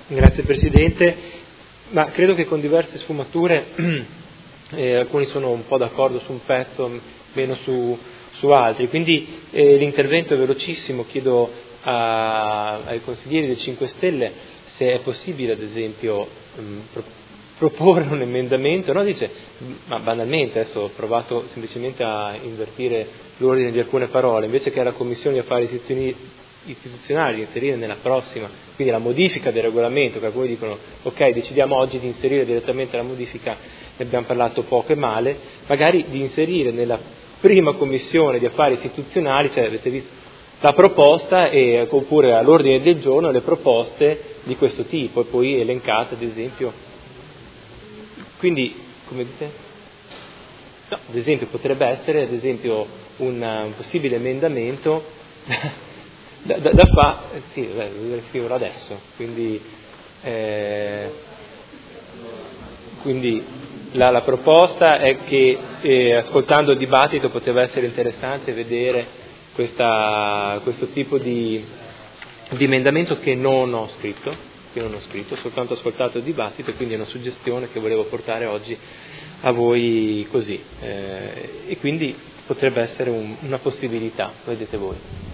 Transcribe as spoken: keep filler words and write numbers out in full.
Grazie Presidente, ma credo che con diverse sfumature, eh, alcuni sono un po' d'accordo su un pezzo, meno su, su altri, quindi eh, l'intervento è velocissimo, chiedo a, ai consiglieri dei cinque Stelle se è possibile ad esempio mh, pro, proporre un emendamento, no? Dice, ma banalmente, adesso ho provato semplicemente a invertire l'ordine di alcune parole, invece che la Commissione di Affari Istituzionali istituzionali, inserire nella prossima, quindi la modifica del regolamento, che alcuni dicono ok, decidiamo oggi di inserire direttamente la modifica, ne abbiamo parlato poco e male, magari di inserire nella prima commissione di affari istituzionali, cioè avete visto, la proposta e, oppure all'ordine del giorno le proposte di questo tipo e poi elencate ad esempio. Quindi, come dite? No, ad esempio potrebbe essere ad esempio un, un possibile emendamento Da, da, da fa, sì, beh, scriverlo adesso, quindi, eh, quindi la, la proposta è che eh, ascoltando il dibattito poteva essere interessante vedere questa, questo tipo di, di emendamento che non ho scritto, che non ho scritto, ho soltanto ascoltato il dibattito e quindi è una suggestione che volevo portare oggi a voi così, eh, e quindi potrebbe essere un, una possibilità, vedete voi.